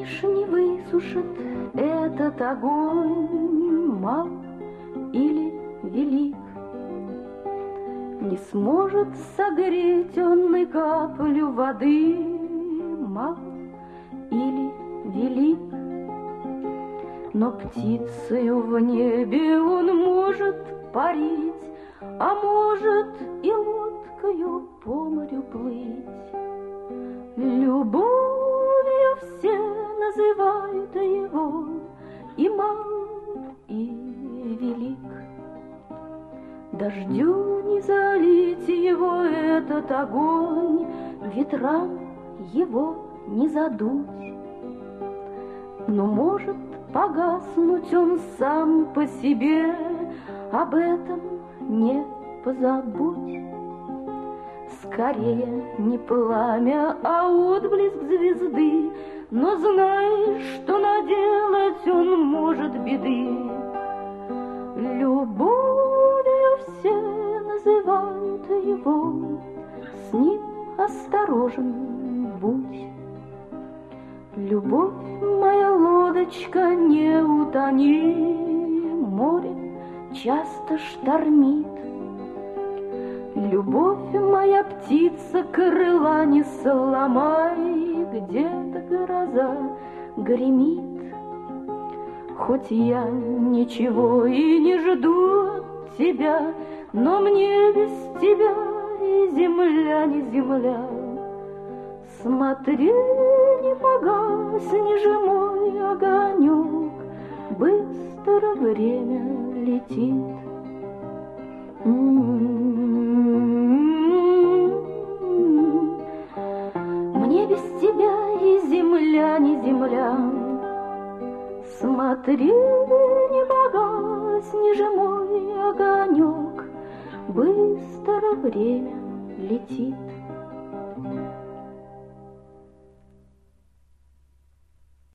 лишь не высушит этот огонь, мал или велик. Не сможет согреть он и каплю воды, мал или велик. Но птицею в небе он может парить, а может и лодкою по морю плыть. Любовью все называют его, и мал, и велик. Дождю не залить его этот огонь, ветрам его не задуть. Но может погаснуть он сам по себе, об этом не позабудь. Скорее не пламя, а отблеск звезды, но знай, что наделать он может беды. Любовью все называют его, с ним осторожен будь. Любовь, моя лодочка, не утони, море часто штормит. Любовь, моя птица, крыла не сломай, где-то гроза гремит. Хоть я ничего и не жду от тебя, но мне без тебя и земля не земля. Смотри, не погасни же мой огонек, быстро время летит. Мне без тебя и земля не земля. Смотри, не погасни же мой огонек, быстро время летит.